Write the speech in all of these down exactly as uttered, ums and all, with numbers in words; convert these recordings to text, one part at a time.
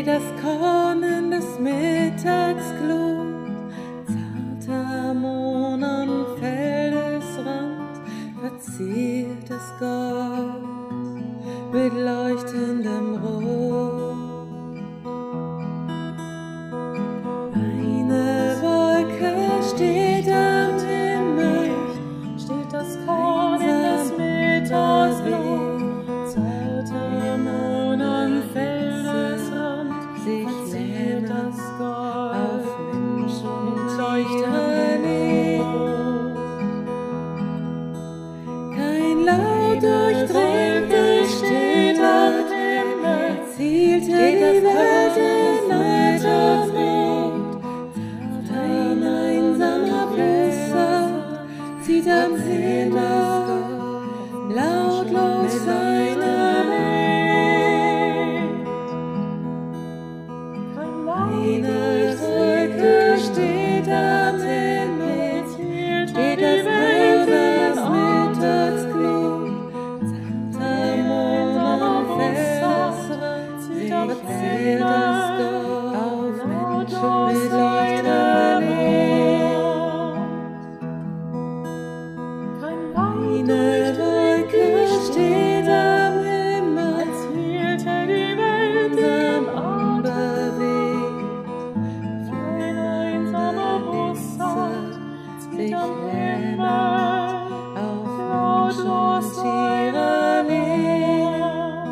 steht das Korn in des Mittags Glut, zarter Mohn am Feldesrand, verziertes Gold mit leuchtendem Rot. Eine Wolke steht am Himmel, steht das Korn in des Mittags Glut, zarter Mohn am Feldesrand, sich verzieht das Gold auf Mensch und leuchtendem Rot. Kein Laut durchdringt die Stille am Himmel, zielte die Welt in Atemnot. Ein einsamer Busser zieht am Himmel lautlos seine Welt. Eine Wolke steht am Himmel, steht das Welt des Mittagsglut, zarter Mond am Felsrand, sich verzehrt das Gold auf Menschen mit leuchtendem Eine Wolke steht am Himmel, als hielte die Welt im unbewegt, Ein einsamer Busser zieht am Himmel auf lautlos seine Welt.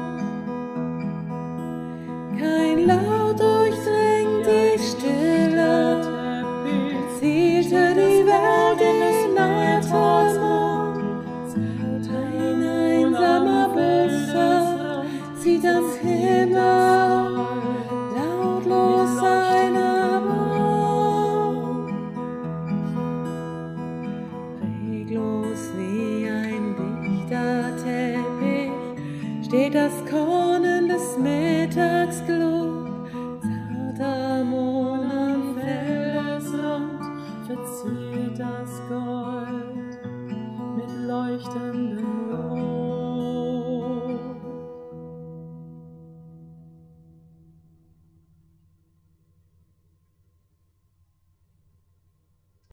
Kein Laut durchdringt die Stille, zielte die Welt in Atemnot. Ein einsamer Busser zieht am Himmel lautlos seine Wohnung. Reglos wie ein dichter Teppich steht das Korn in des Mittags Glut, zarter Mohn am Feldesrand verzieht das Gold mit leuchtendem